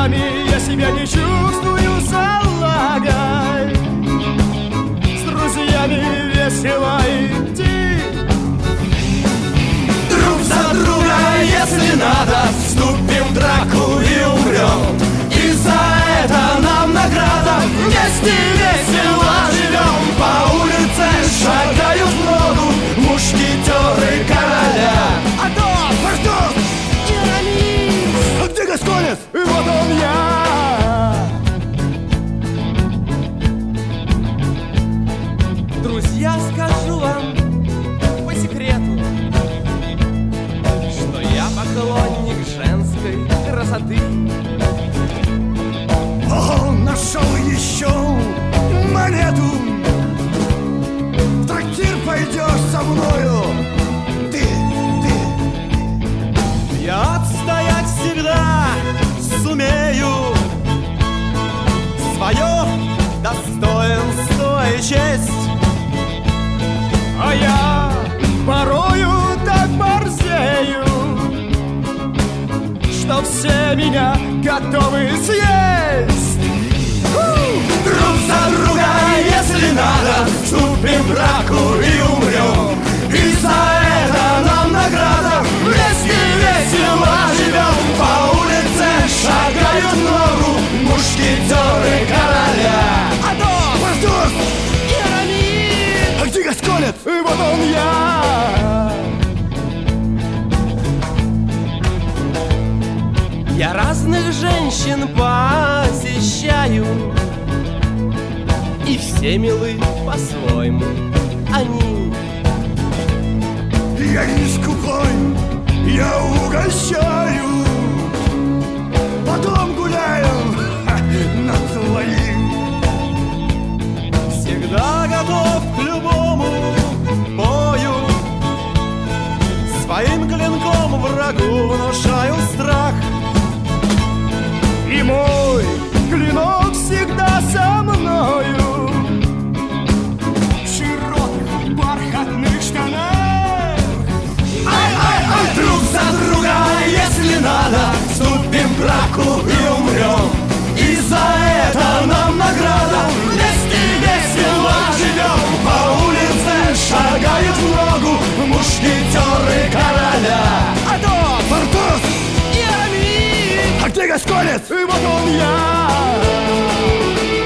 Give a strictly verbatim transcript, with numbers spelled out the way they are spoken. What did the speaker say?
друзьями я себя не чувствую салагой. С друзьями весело идти друг за друга, если надо, вступим в драку и умрем. И за это нам награда, вместе весело живем. По улице шагают в ногу мушкетеры короля. Атос, Портос и Арамис. А где Гасконец? И вот он я. Друзья, скажу вам по секрету, что я поклонник женской красоты. О, нашел еще монету. В трактир пойдешь со мною. Ты, ты. Я отстоять всегда сумею свое достоинство и честь. А я порою так борзею, что все меня готовы съесть. Друг за друга, если надо, вступим в драку и умрем. И за это нам награда, вместе весело живем. По улице шагают в ногу мушкетеры короля. Атос, Портос и Арамис. А где Гасконец? И вот он я. Я разных женщин посещаю, и все милы по-своему они. Я не скупой, я угощаю, потом гуляем на твоим. Всегда готов к любому бою, своим клинком врагу внушаю страх. И мой клинок всегда со мною в широких бархатных штанах. Ай-ай-ай, друг за друга, если надо, вступим в драку и умрем. И за это нам награда, вместе весело живем. По улице шагают в ногу мушкетеры короля. Атос, Портос и Арамис. А где Гасконец? И вот он я.